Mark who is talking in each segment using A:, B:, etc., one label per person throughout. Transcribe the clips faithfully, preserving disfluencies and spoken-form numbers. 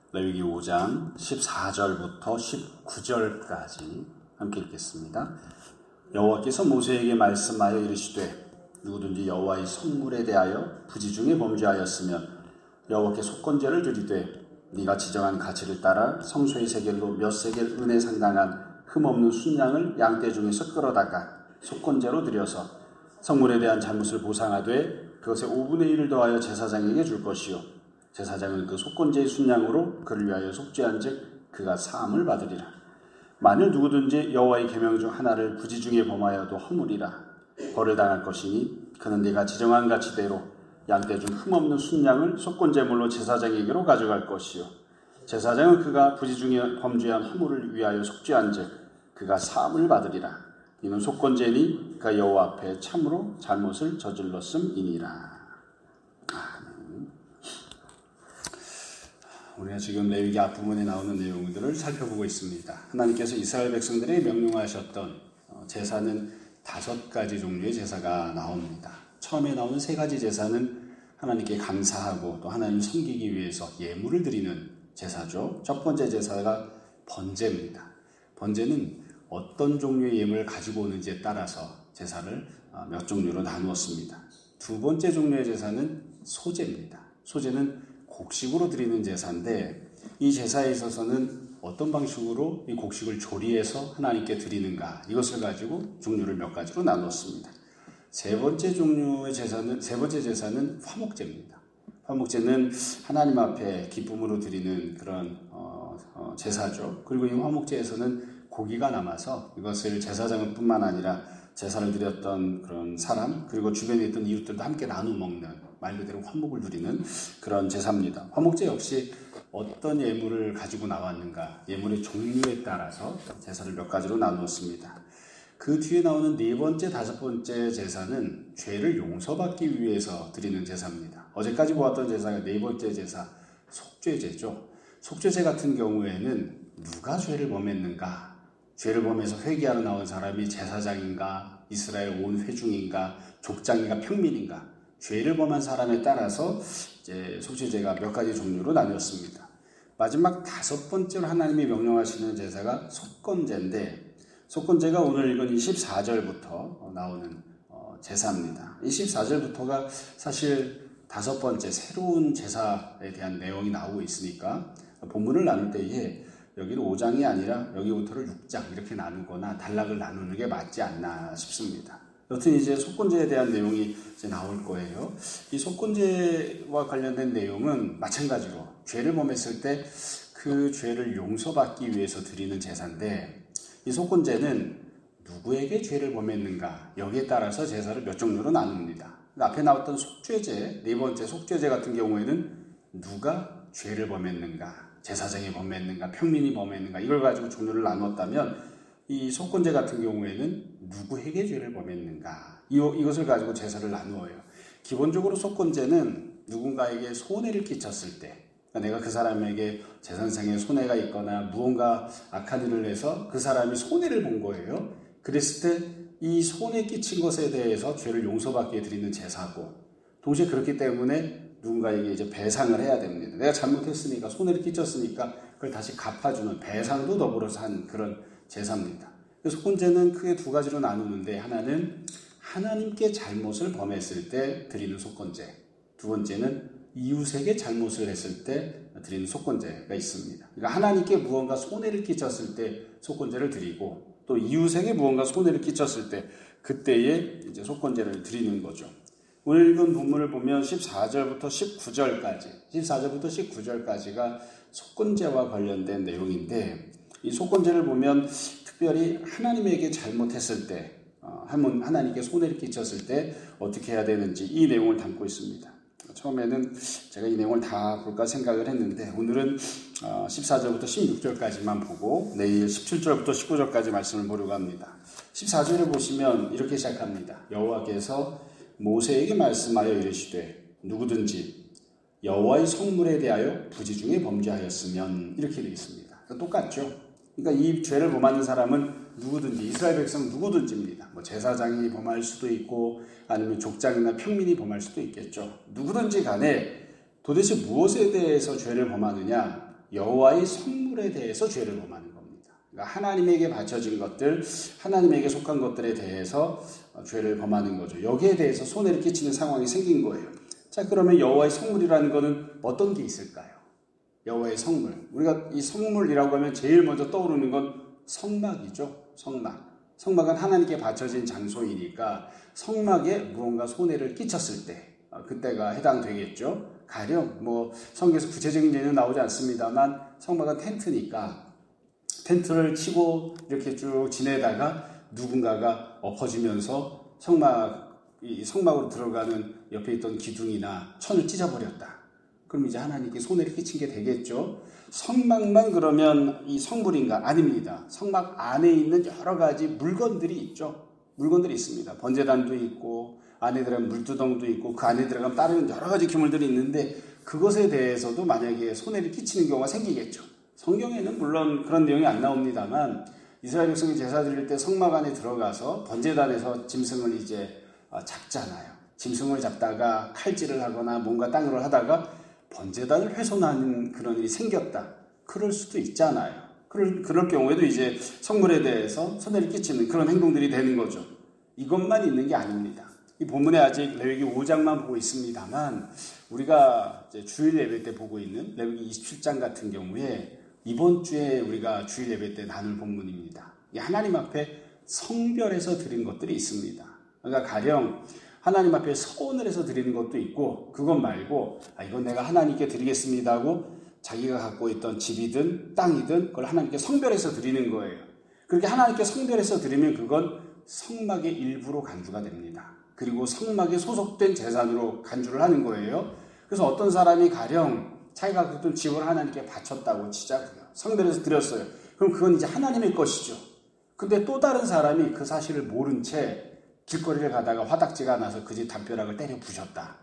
A: 레위기 오 장 십사 절부터 십구 절까지 함께 읽겠습니다. 여호와께서 모세에게 말씀하여 이르시되 누구든지 여호와의 성물에 대하여 부지 중에 범죄하였으면 여호와께 속건제를 드리되 네가 지정한 가치를 따라 성소의 세겔로 몇 세겔 은에 상당한 흠없는 순양을 양떼 중에서 끌어다가 속건제로 드려서 성물에 대한 잘못을 보상하되 그것의 오분의 일을 더하여 제사장에게 줄 것이요 제사장은 그 속건제의 순양으로 그를 위하여 속죄한 즉 그가 사함을 받으리라. 만일 누구든지 여호와의 계명 중 하나를 부지 중에 범하여도 허물이라 벌을 당할 것이니 그는 네가 지정한 가치대로 양떼 중 흠없는 순양을 속건제물로 제사장에게로 가져갈 것이요 제사장은 그가 부지 중에 범죄한 허물을 위하여 속죄한 즉 그가 사함을 받으리라. 이는 속건제니 그가 여호와 앞에 참으로 잘못을 저질렀음이니라. 우리가 지금 레위기 앞부분에 나오는 내용들을 살펴보고 있습니다. 하나님께서 이스라엘 백성들에게 명령하셨던 제사는 다섯 가지 종류의 제사가 나옵니다. 처음에 나오는 세 가지 제사는 하나님께 감사하고 또 하나님을 섬기기 위해서 예물을 드리는 제사죠. 첫 번째 제사가 번제입니다. 번제는 어떤 종류의 예물을 가지고 오는지에 따라서 제사를 몇 종류로 나누었습니다. 두 번째 종류의 제사는 소제입니다. 소제는 곡식으로 드리는 제사인데 이 제사에 있어서는 어떤 방식으로 이 곡식을 조리해서 하나님께 드리는가 이것을 가지고 종류를 몇 가지로 나눴습니다. 세 번째 종류의 제사는 세 번째 제사는 화목제입니다. 화목제는 하나님 앞에 기쁨으로 드리는 그런 어, 어, 제사죠. 그리고 이 화목제에서는 고기가 남아서 이것을 제사장은 뿐만 아니라 제사를 드렸던 그런 사람 그리고 주변에 있던 이웃들도 함께 나누어 먹는 말 그대로 화목을 누리는 그런 제사입니다. 화목제 역시 어떤 예물을 가지고 나왔는가 예물의 종류에 따라서 제사를 몇 가지로 나누었습니다. 그 뒤에 나오는 네 번째, 다섯 번째 제사는 죄를 용서받기 위해서 드리는 제사입니다. 어제까지 보았던 제사가 네 번째 제사 속죄제죠. 속죄제 같은 경우에는 누가 죄를 범했는가 죄를 범해서 회개하러 나온 사람이 제사장인가 이스라엘 온 회중인가 족장인가 평민인가 죄를 범한 사람에 따라서 이제 속죄제가 몇 가지 종류로 나뉘었습니다. 마지막 다섯 번째로 하나님이 명령하시는 제사가 속건제인데 속건제가 오늘 읽은 이 십사 절부터 나오는 제사입니다. 이 십사 절부터가 사실 다섯 번째 새로운 제사에 대한 내용이 나오고 있으니까 본문을 나눌 때에 여기는 오 장이 아니라 여기부터를 육 장 이렇게 나누거나 단락을 나누는 게 맞지 않나 싶습니다. 여튼 이제 속건제에 대한 내용이 이제 나올 거예요. 이 속건제와 관련된 내용은 마찬가지로 죄를 범했을 때 그 죄를 용서받기 위해서 드리는 제사인데 이 속건제는 누구에게 죄를 범했는가 여기에 따라서 제사를 몇 종류로 나눕니다. 앞에 나왔던 속죄제, 네 번째 속죄제 같은 경우에는 누가 죄를 범했는가 제사장이 범했는가 평민이 범했는가 이걸 가지고 종류를 나눴다면 이 속건제 같은 경우에는 누구에게 죄를 범했는가 이, 이것을 가지고 제사를 나누어요. 기본적으로 속건제는 누군가에게 손해를 끼쳤을 때 그러니까 내가 그 사람에게 재산상의 손해가 있거나 무언가 악한 일을 해서 그 사람이 손해를 본 거예요. 그랬을 때 이 손해 끼친 것에 대해서 죄를 용서받게 드리는 제사고 동시에 그렇기 때문에 누군가에게 이제 배상을 해야 됩니다. 내가 잘못했으니까 손해를 끼쳤으니까 그걸 다시 갚아주는 배상도 더불어서 한 그런 제사입니다. 속건제는 크게 두 가지로 나누는데 하나는 하나님께 잘못을 범했을 때 드리는 속건제 두 번째는 이웃에게 잘못을 했을 때 드리는 속건제가 있습니다. 그러니까 하나님께 무언가 손해를 끼쳤을 때 속건제를 드리고 또 이웃에게 무언가 손해를 끼쳤을 때 그때에 이제 속건제를 드리는 거죠. 오늘 읽은 본문을 보면 십사 절부터 십구 절까지 십사 절부터 십구 절까지가 속건제와 관련된 내용인데 이 속건제를 보면 특별히 하나님에게 잘못했을 때 하나님께 손해를 끼쳤을 때 어떻게 해야 되는지 이 내용을 담고 있습니다. 처음에는 제가 이 내용을 다 볼까 생각을 했는데 오늘은 십사 절부터 십육 절까지만 보고 내일 십칠 절부터 십구 절까지 말씀을 보려고 합니다. 십사 절을 보시면 이렇게 시작합니다. 여호와께서 모세에게 말씀하여 이르시되 누구든지 여호와의 성물에 대하여 부지 중에 범죄하였으면 이렇게 되어 있습니다. 똑같죠. 그러니까 이 죄를 범하는 사람은 누구든지 이스라엘 백성 누구든지입니다. 뭐 제사장이 범할 수도 있고 아니면 족장이나 평민이 범할 수도 있겠죠. 누구든지 간에 도대체 무엇에 대해서 죄를 범하느냐 여호와의 성물에 대해서 죄를 범하는 겁니다. 그러니까 하나님에게 바쳐진 것들, 하나님에게 속한 것들에 대해서 죄를 범하는 거죠. 여기에 대해서 손해를 끼치는 상황이 생긴 거예요. 자, 그러면 여호와의 성물이라는 것은 어떤 게 있을까요? 여호와의 성물. 우리가 이 성물이라고 하면 제일 먼저 떠오르는 건 성막이죠. 성막. 성막은 하나님께 바쳐진 장소이니까 성막에 무언가 손해를 끼쳤을 때 그때가 해당되겠죠. 가령 뭐 성경에서 구체적인 예는 나오지 않습니다만 성막은 텐트니까 텐트를 치고 이렇게 쭉 지내다가 누군가가 엎어지면서 성막, 이 성막으로 들어가는 옆에 있던 기둥이나 천을 찢어버렸다. 그럼 이제 하나님께 손해를 끼친 게 되겠죠. 성막만 그러면 이 성물인가? 아닙니다. 성막 안에 있는 여러 가지 물건들이 있죠. 물건들이 있습니다. 번제단도 있고 안에 들어가면 물두덩도 있고 그 안에 들어가면 다른 여러 가지 기물들이 있는데 그것에 대해서도 만약에 손해를 끼치는 경우가 생기겠죠. 성경에는 물론 그런 내용이 안 나옵니다만 이스라엘 백성이 제사 드릴 때 성막 안에 들어가서 번제단에서 짐승을 이제 잡잖아요. 짐승을 잡다가 칼질을 하거나 뭔가 땅으로 하다가 번제단을 훼손하는 그런 일이 생겼다. 그럴 수도 있잖아요. 그럴, 그럴 경우에도 이제 성물에 대해서 손해를 끼치는 그런 행동들이 되는 거죠. 이것만 있는 게 아닙니다. 이 본문에 아직 레위기 오 장만 보고 있습니다만 우리가 이제 주일 예배 때 보고 있는 레위기 이십칠 장 같은 경우에 이번 주에 우리가 주일 예배 때 나눌 본문입니다. 하나님 앞에 성별해서 드린 것들이 있습니다. 그러니까 가령 하나님 앞에 서원을 해서 드리는 것도 있고 그것 말고 아, 이건 내가 하나님께 드리겠습니다 하고 자기가 갖고 있던 집이든 땅이든 그걸 하나님께 성별해서 드리는 거예요. 그렇게 하나님께 성별해서 드리면 그건 성막의 일부로 간주가 됩니다. 그리고 성막에 소속된 재산으로 간주를 하는 거예요. 그래서 어떤 사람이 가령 자기가 갖고 있던 집을 하나님께 바쳤다고 치자고요. 성별해서 드렸어요. 그럼 그건 이제 하나님의 것이죠. 근데 또 다른 사람이 그 사실을 모른 채 길거리를 가다가 화딱지가 나서 그 집 담벼락을 때려 부셨다.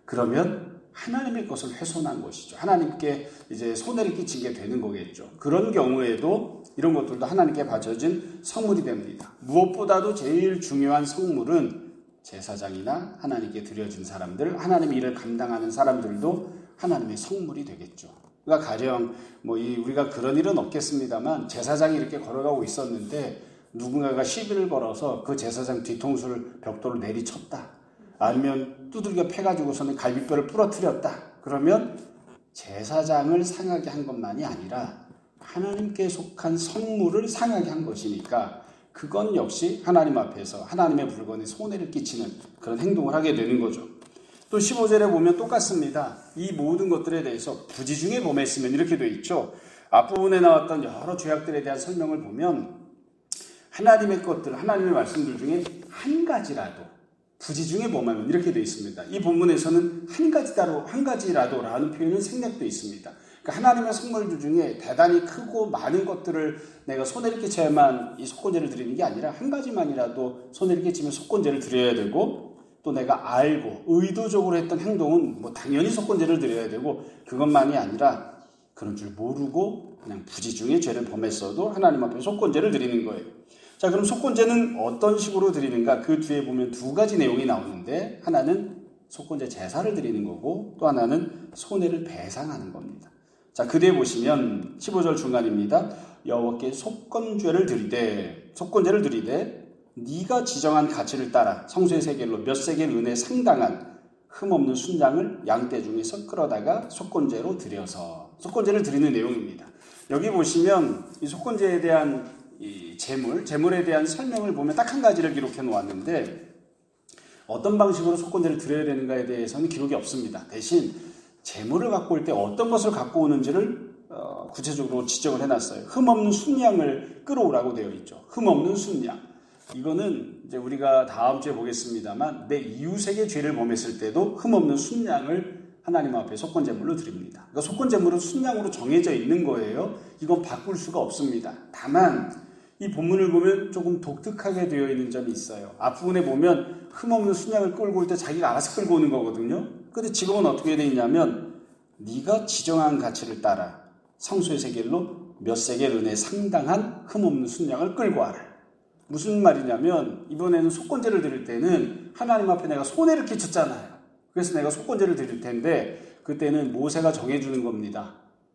A: 그러면 하나님의 것을 훼손한 것이죠. 하나님께 이제 손해를 끼친 게 되는 거겠죠. 그런 경우에도 이런 것들도 하나님께 바쳐진 성물이 됩니다. 무엇보다도 제일 중요한 성물은 제사장이나 하나님께 드려진 사람들, 하나님의 일을 감당하는 사람들도 하나님의 성물이 되겠죠. 그러니까 가령 뭐 이 우리가 그런 일은 없겠습니다만 제사장이 이렇게 걸어가고 있었는데 누군가가 시비를 걸어서 그 제사장 뒤통수를 벽돌로 내리쳤다. 아니면 두들겨 패가지고서는 갈비뼈를 부러뜨렸다. 그러면 제사장을 상하게 한 것만이 아니라 하나님께 속한 성물을 상하게 한 것이니까 그건 역시 하나님 앞에서 하나님의 물건에 손해를 끼치는 그런 행동을 하게 되는 거죠. 또 십오 절에 보면 똑같습니다. 이 모든 것들에 대해서 부지 중에 범했으면 이렇게 되어 있죠. 앞부분에 나왔던 여러 죄악들에 대한 설명을 보면 하나님의 것들, 하나님의 말씀들 중에 한 가지라도 부지 중에 범하면 이렇게 되어 있습니다. 이 본문에서는 한 가지라도, 한 가지라도라는 표현은 생략되어 있습니다. 그러니까 하나님의 선물들 중에 대단히 크고 많은 것들을 내가 손해를 끼쳐야만 이 속건제를 드리는 게 아니라 한 가지만이라도 손해를 끼치면 속건제를 드려야 되고 또 내가 알고 의도적으로 했던 행동은 뭐 당연히 속건제를 드려야 되고 그것만이 아니라 그런 줄 모르고 그냥 부지 중에 죄를 범했어도 하나님 앞에 속건제를 드리는 거예요. 자, 그럼 속건제는 어떤 식으로 드리는가? 그 뒤에 보면 두 가지 내용이 나오는데 하나는 속건제 제사를 드리는 거고 또 하나는 손해를 배상하는 겁니다. 자, 그 뒤에 보시면 십오 절 중간입니다. 여호와께 속건죄를 드리되 속건제를 드리되 네가 지정한 가치를 따라 성소의 세겔로 몇 세겔 은에 상당한 흠없는 순양을 양떼 중에서 끌어다가 속건제로 드려서 속건제를 드리는 내용입니다. 여기 보시면 이 속건제에 대한 이 재물, 재물에 대한 설명을 보면 딱 한 가지를 기록해 놓았는데 어떤 방식으로 속건제를 드려야 되는가에 대해서는 기록이 없습니다. 대신 재물을 갖고 올 때 어떤 것을 갖고 오는지를 어, 구체적으로 지적을 해놨어요. 흠없는 순양을 끌어오라고 되어 있죠. 흠없는 순양. 이거는 이제 우리가 다음 주에 보겠습니다만 내 이웃에게 죄를 범했을 때도 흠없는 순양을 하나님 앞에 속건제물로 드립니다. 그러니까 속건제물은 순양으로 정해져 있는 거예요. 이건 바꿀 수가 없습니다. 다만 이 본문을 보면 조금 독특하게 되어 있는 점이 있어요. 앞부분에 보면 흠없는 순양을 끌고 올 때 자기가 알아서 끌고 오는 거거든요. 근데 지금은 어떻게 되어 있냐면 네가 지정한 가치를 따라 성소의 세겔로 몇 세겔 은에 상당한 흠없는 순양을 끌고 와라. 무슨 말이냐면 이번에는 속건제를 드릴 때는 하나님 앞에 내가 손해를 끼쳤잖아요. 그래서 내가 속건제를 드릴 텐데 그때는 모세가 정해주는 겁니다.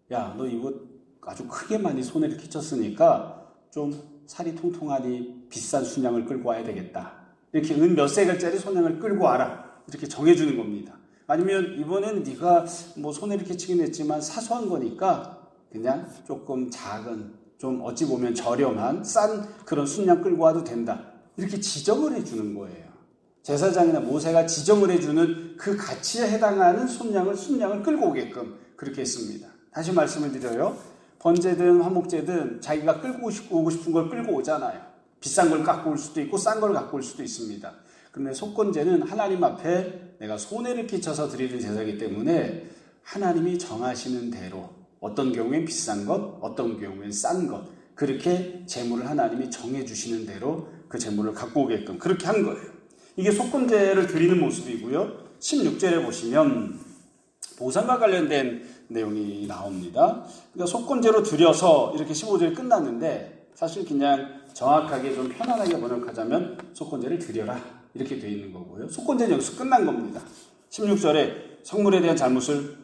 A: 야, 너 이거 아주 크게 많이 손해를 끼쳤으니까 좀 살이 통통하니 비싼 순양을 끌고 와야 되겠다. 이렇게 은 몇 세겔짜리 순양을 끌고 와라. 이렇게 정해주는 겁니다. 아니면 이번엔 네가 뭐 손해를 끼치긴 했지만 사소한 거니까 그냥 조금 작은, 좀 어찌 보면 저렴한 싼 그런 순양 끌고 와도 된다. 이렇게 지정을 해주는 거예요. 제사장이나 모세가 지정을 해주는 그 가치에 해당하는 순양을 순양을 끌고 오게끔 그렇게 했습니다. 다시 말씀을 드려요. 번제든 화목제든 자기가 끌고 오고 싶은 걸 끌고 오잖아요. 비싼 걸 갖고 올 수도 있고 싼 걸 갖고 올 수도 있습니다. 그런데 속건제는 하나님 앞에 내가 손해를 끼쳐서 드리는 제사이기 때문에 하나님이 정하시는 대로 어떤 경우엔 비싼 것, 어떤 경우엔 싼 것, 그렇게 제물을 하나님이 정해주시는 대로 그 제물을 갖고 오게끔 그렇게 한 거예요. 이게 속건제를 드리는 모습이고요. 십육 절에 보시면 보상과 관련된 내용이 나옵니다. 그러니까 속건제로 드려서 이렇게 십오 절이 끝났는데 사실 그냥 정확하게 좀 편안하게 번역하자면 속건제를 드려라 이렇게 되어 있는 거고요. 속건제는 여기서 끝난 겁니다. 십육 절에 성물에 대한 잘못을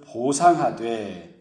A: 보상하되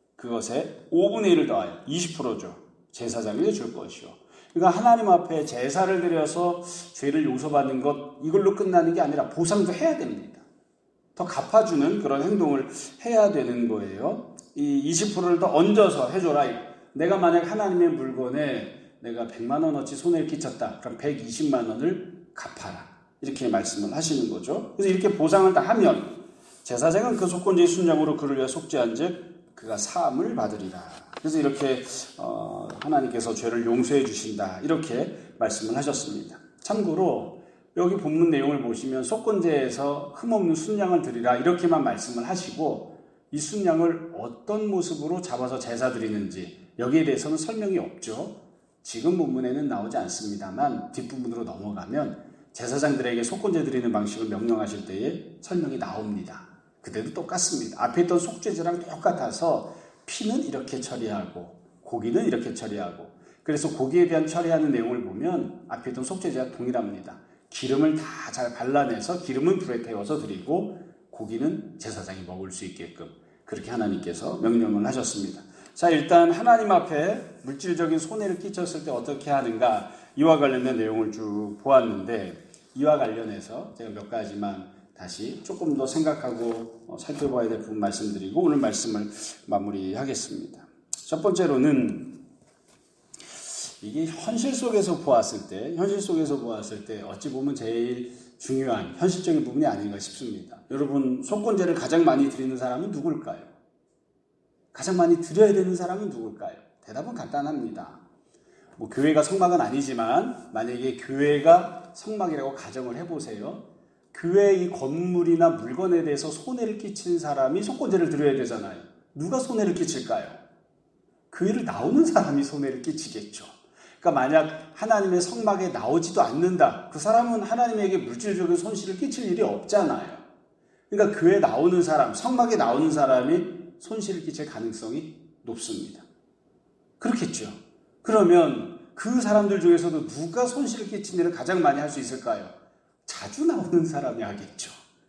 A: 그것에 오분의 일을 더하여 이십 퍼센트죠. 제사장에게 줄 것이요. 그러니까 하나님 앞에 제사를 드려서 죄를 용서받는 것 이걸로 끝나는 게 아니라 보상도 해야 됩니다. 더 갚아주는 그런 행동을 해야 되는 거예요. 이 이십 퍼센트를 더 얹어서 해줘라. 내가 만약 하나님의 물건에 내가 백만 원어치 손해를 끼쳤다. 그럼 백이십만 원을 갚아라. 이렇게 말씀을 하시는 거죠. 그래서 이렇게 보상을 다 하면 제사장은 그 속건제의 순양으로 그를 위해 속죄한 즉 그가 사함을 받으리라. 그래서 이렇게 어, 하나님께서 죄를 용서해 주신다. 이렇게 말씀을 하셨습니다. 참고로 여기 본문 내용을 보시면 속건제에서 흠없는 순양을 드리라 이렇게만 말씀을 하시고 이 순양을 어떤 모습으로 잡아서 제사 드리는지 여기에 대해서는 설명이 없죠. 지금 본문에는 나오지 않습니다만 뒷부분으로 넘어가면 제사장들에게 속건제 드리는 방식을 명령하실 때에 설명이 나옵니다. 그때도 똑같습니다. 앞에 있던 속죄제랑 똑같아서 피는 이렇게 처리하고 고기는 이렇게 처리하고 그래서 고기에 대한 처리하는 내용을 보면 앞에 있던 속죄제와 동일합니다. 기름을 다 잘 발라내서 기름은 불에 태워서 드리고 고기는 제사장이 먹을 수 있게끔 그렇게 하나님께서 명령을 하셨습니다. 자, 일단 하나님 앞에 물질적인 손해를 끼쳤을 때 어떻게 하는가 이와 관련된 내용을 쭉 보았는데 이와 관련해서 제가 몇 가지만 다시 조금 더 생각하고 살펴봐야 될 부분 말씀드리고 오늘 말씀을 마무리하겠습니다. 첫 번째로는 이게 현실 속에서 보았을 때, 현실 속에서 보았을 때 어찌 보면 제일 중요한 현실적인 부분이 아닌가 싶습니다. 여러분, 속건제를 가장 많이 드리는 사람은 누굴까요? 가장 많이 드려야 되는 사람은 누굴까요? 대답은 간단합니다. 뭐 교회가 성막은 아니지만 만약에 교회가 성막이라고 가정을 해보세요. 교회 이 건물이나 물건에 대해서 손해를 끼치는 사람이 속건제를 드려야 되잖아요. 누가 손해를 끼칠까요? 교회를 나오는 사람이 손해를 끼치겠죠. 그러니까 만약 하나님의 성막에 나오지도 않는다. 그 사람은 하나님에게 물질적인 손실을 끼칠 일이 없잖아요. 그러니까 교회에 나오는 사람, 성막에 나오는 사람이 손실을 끼칠 가능성이 높습니다. 그렇겠죠. 그러면 그 사람들 중에서도 누가 손실을 끼친 일을 가장 많이 할 수 있을까요? 자주 나오는 사람이 하겠죠.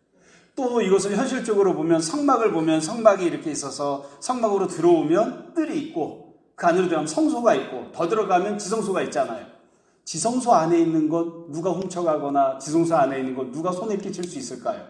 A: 또 이것을 현실적으로 보면 성막을 보면 성막이 이렇게 있어서 성막으로 들어오면 뜰이 있고 그 안으로 들어가면 성소가 있고 더 들어가면 지성소가 있잖아요. 지성소 안에 있는 것 누가 훔쳐가거나 지성소 안에 있는 것 누가 손에 끼칠 수 있을까요?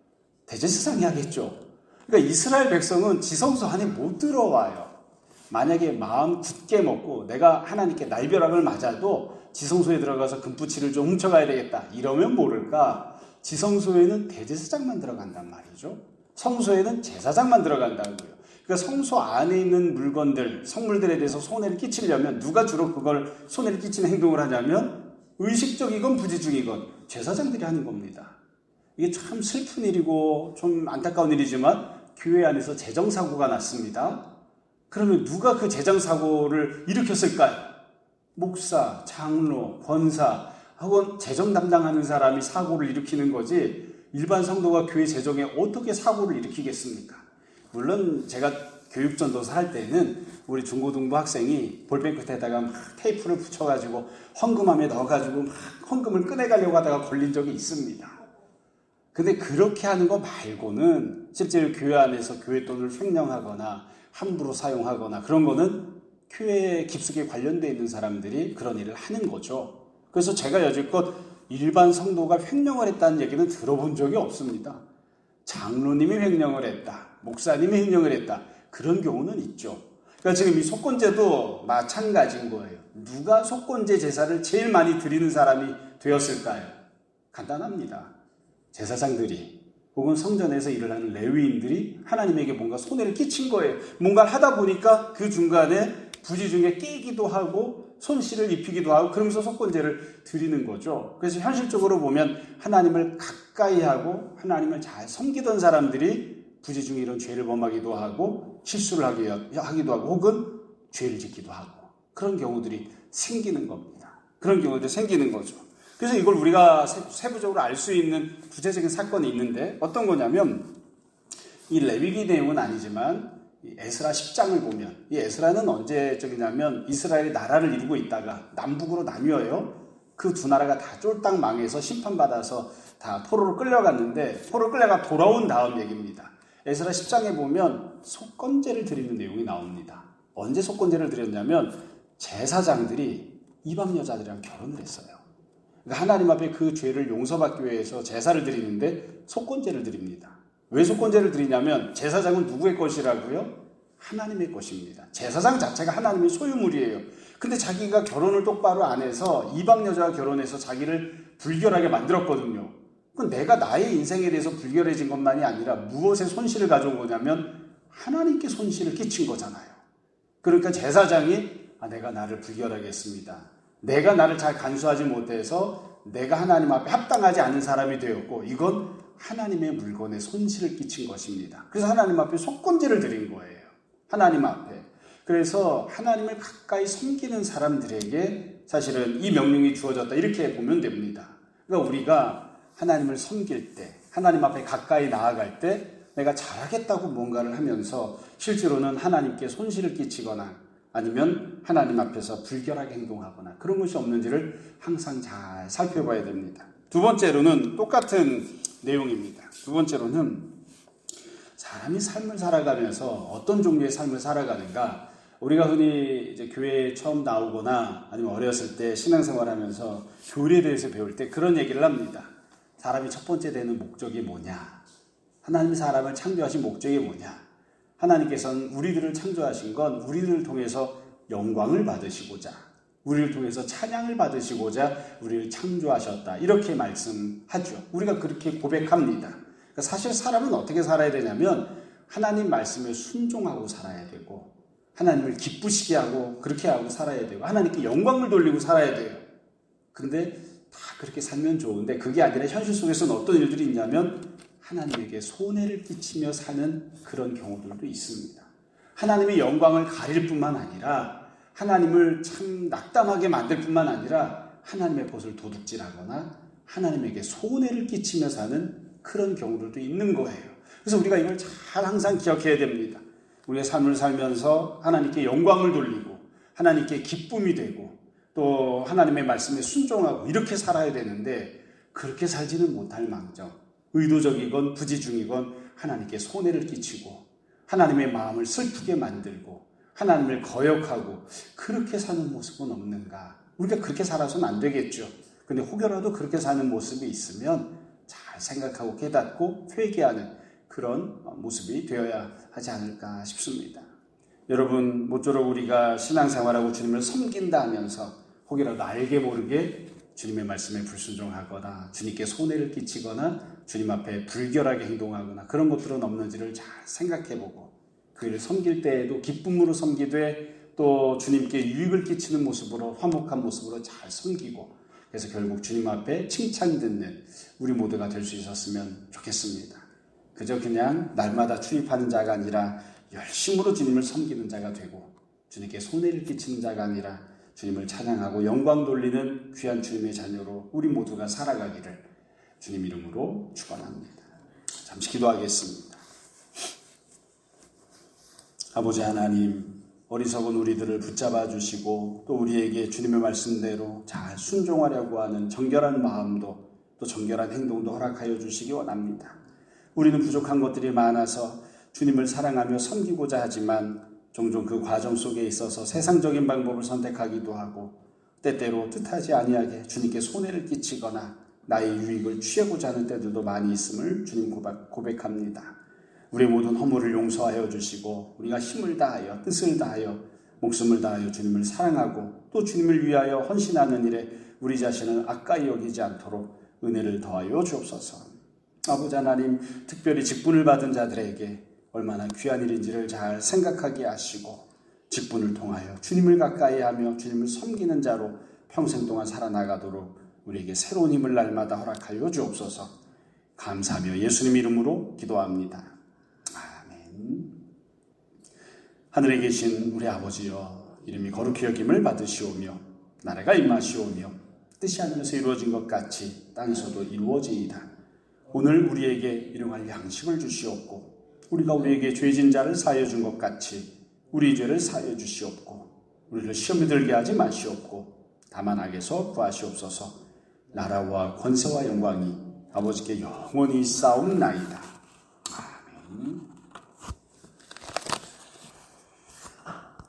A: 대제사장이 하겠죠. 그러니까 이스라엘 백성은 지성소 안에 못 들어와요. 만약에 마음 굳게 먹고 내가 하나님께 날벼락을 맞아도 지성소에 들어가서 금붙이를 좀 훔쳐가야 되겠다. 이러면 모를까 지성소에는 대제사장만 들어간단 말이죠. 성소에는 제사장만 들어간다고요. 그러니까 성소 안에 있는 물건들, 성물들에 대해서 손해를 끼치려면 누가 주로 그걸 손해를 끼치는 행동을 하냐면 의식적이건 부지중이건 제사장들이 하는 겁니다. 이게 참 슬픈 일이고 좀 안타까운 일이지만 교회 안에서 재정사고가 났습니다. 그러면 누가 그 재정사고를 일으켰을까요? 목사, 장로, 권사 혹은 재정 담당하는 사람이 사고를 일으키는 거지 일반 성도가 교회 재정에 어떻게 사고를 일으키겠습니까? 물론 제가 교육전도사 할 때는 우리 중고등부 학생이 볼펜 끝에다가 막 테이프를 붙여가지고 헌금함에 넣어가지고 막 헌금을 꺼내가려고 하다가 걸린 적이 있습니다. 근데 그렇게 하는 거 말고는 실제로 교회 안에서 교회 돈을 횡령하거나 함부로 사용하거나 그런 거는 교회에 깊숙이 관련되어 있는 사람들이 그런 일을 하는 거죠. 그래서 제가 여지껏 일반 성도가 횡령을 했다는 얘기는 들어본 적이 없습니다. 장로님이 횡령을 했다, 목사님이 횡령을 했다, 그런 경우는 있죠. 그러니까 지금 이 속건제도 마찬가지인 거예요. 누가 속건제 제사를 제일 많이 드리는 사람이 되었을까요? 간단합니다. 제사장들이 혹은 성전에서 일을 하는 레위인들이 하나님에게 뭔가 손해를 끼친 거예요. 뭔가를 하다 보니까 그 중간에 부지 중에 끼기도 하고 손실을 입히기도 하고 그러면서 속건제를 드리는 거죠. 그래서 현실적으로 보면 하나님을 가까이 하고 하나님을 잘 섬기던 사람들이 부지 중에 이런 죄를 범하기도 하고 실수를 하기도 하고 혹은 죄를 짓기도 하고 그런 경우들이 생기는 겁니다. 그런 경우들이 생기는 거죠. 그래서 이걸 우리가 세부적으로 알 수 있는 구체적인 사건이 있는데 어떤 거냐면 이 레위기 내용은 아니지만 에스라 십 장을 보면 이 에스라는 언제적이냐면 이스라엘이 나라를 이루고 있다가 남북으로 나뉘어요. 그 두 나라가 다 쫄딱 망해서 심판받아서 다 포로로 끌려갔는데 포로로 끌려가 돌아온 다음 얘기입니다. 에스라 십 장에 보면 속건제를 드리는 내용이 나옵니다. 언제 속건제를 드렸냐면 제사장들이 이방 여자들이랑 결혼을 했어요. 그러니까 하나님 앞에 그 죄를 용서받기 위해서 제사를 드리는데 속건제를 드립니다. 왜 속건제를 드리냐면 제사장은 누구의 것이라고요? 하나님의 것입니다. 제사장 자체가 하나님의 소유물이에요. 근데 자기가 결혼을 똑바로 안 해서 이방 여자와 결혼해서 자기를 불결하게 만들었거든요. 그럼 내가 나의 인생에 대해서 불결해진 것만이 아니라 무엇에 손실을 가져온 거냐면 하나님께 손실을 끼친 거잖아요. 그러니까 제사장이 아, 내가 나를 불결하게 했습니다. 내가 나를 잘 간수하지 못해서 내가 하나님 앞에 합당하지 않은 사람이 되었고 이건 하나님의 물건에 손실을 끼친 것입니다. 그래서 하나님 앞에 속건제를 드린 거예요. 하나님 앞에. 그래서 하나님을 가까이 섬기는 사람들에게 사실은 이 명령이 주어졌다 이렇게 보면 됩니다. 그러니까 우리가 하나님을 섬길 때 하나님 앞에 가까이 나아갈 때 내가 잘하겠다고 뭔가를 하면서 실제로는 하나님께 손실을 끼치거나 아니면 하나님 앞에서 불결하게 행동하거나 그런 것이 없는지를 항상 잘 살펴봐야 됩니다. 두 번째로는 똑같은 내용입니다. 두 번째로는 사람이 삶을 살아가면서 어떤 종류의 삶을 살아가는가. 우리가 흔히 이제 교회에 처음 나오거나 아니면 어렸을 때 신앙생활하면서 교리에 대해서 배울 때 그런 얘기를 합니다. 사람이 첫 번째 되는 목적이 뭐냐? 하나님이 사람을 창조하신 목적이 뭐냐? 하나님께서는 우리들을 창조하신 건 우리들을 통해서 영광을 받으시고자 우리를 통해서 찬양을 받으시고자 우리를 창조하셨다. 이렇게 말씀하죠. 우리가 그렇게 고백합니다. 그러니까 사실 사람은 어떻게 살아야 되냐면 하나님 말씀에 순종하고 살아야 되고 하나님을 기쁘시게 하고 그렇게 하고 살아야 되고 하나님께 영광을 돌리고 살아야 돼요. 근데 다 그렇게 살면 좋은데 그게 아니라 현실 속에서는 어떤 일들이 있냐면 하나님에게 손해를 끼치며 사는 그런 경우들도 있습니다. 하나님의 영광을 가릴 뿐만 아니라 하나님을 참 낙담하게 만들 뿐만 아니라 하나님의 것을 도둑질하거나 하나님에게 손해를 끼치며 사는 그런 경우들도 있는 거예요. 그래서 우리가 이걸 잘 항상 기억해야 됩니다. 우리의 삶을 살면서 하나님께 영광을 돌리고 하나님께 기쁨이 되고 또 하나님의 말씀에 순종하고 이렇게 살아야 되는데 그렇게 살지는 못할 망정 의도적이건 부지중이건 하나님께 손해를 끼치고 하나님의 마음을 슬프게 만들고 하나님을 거역하고 그렇게 사는 모습은 없는가? 우리가 그렇게 살아서는 안 되겠죠. 근데 혹여라도 그렇게 사는 모습이 있으면 잘 생각하고 깨닫고 회개하는 그런 모습이 되어야 하지 않을까 싶습니다. 여러분, 모쪼록 우리가 신앙생활하고 주님을 섬긴다 하면서 혹여라도 알게 모르게 주님의 말씀에 불순종하거나 주님께 손해를 끼치거나 주님 앞에 불결하게 행동하거나 그런 것들은 없는지를 잘 생각해보고 그를 섬길 때에도 기쁨으로 섬기되 또 주님께 유익을 끼치는 모습으로 화목한 모습으로 잘 섬기고 그래서 결국 주님 앞에 칭찬 듣는 우리 모두가 될 수 있었으면 좋겠습니다. 그저 그냥 날마다 출입하는 자가 아니라 열심으로 주님을 섬기는 자가 되고 주님께 손해를 끼치는 자가 아니라 주님을 찬양하고 영광 돌리는 귀한 주님의 자녀로 우리 모두가 살아가기를 주님 이름으로 축원합니다. 잠시 기도하겠습니다. 아버지 하나님, 어리석은 우리들을 붙잡아 주시고 또 우리에게 주님의 말씀대로 잘 순종하려고 하는 정결한 마음도 또 정결한 행동도 허락하여 주시기 원합니다. 우리는 부족한 것들이 많아서 주님을 사랑하며 섬기고자 하지만 종종 그 과정 속에 있어서 세상적인 방법을 선택하기도 하고 때때로 뜻하지 아니하게 주님께 손해를 끼치거나 나의 유익을 취하고자 하는 때들도 많이 있음을 주님 고백합니다. 우리 모든 허물을 용서하여 주시고 우리가 힘을 다하여 뜻을 다하여 목숨을 다하여 주님을 사랑하고 또 주님을 위하여 헌신하는 일에 우리 자신을 아까이 여기지 않도록 은혜를 더하여 주옵소서. 아버지 하나님, 특별히 직분을 받은 자들에게 얼마나 귀한 일인지를 잘 생각하게 하시고 직분을 통하여 주님을 가까이 하며 주님을 섬기는 자로 평생 동안 살아나가도록 우리에게 새로운 힘을 날마다 허락하여 주옵소서. 감사하며 예수님 이름으로 기도합니다. 아멘. 하늘에 계신 우리 아버지여, 이름이 거룩히 여김을 받으시오며 나라가 임하시오며 뜻이 하늘에서 이루어진 것 같이 땅에서도 이루어지이다. 오늘 우리에게 일용할 양식을 주시옵고 우리가 우리에게 죄진 자를 사하여 준 것 같이 우리 죄를 사하여 주시옵고 우리를 시험에 들게 하지 마시옵고 다만 악에서 구하시옵소서. 나라와 권세와 영광이 아버지께 영원히 있사옵나이다.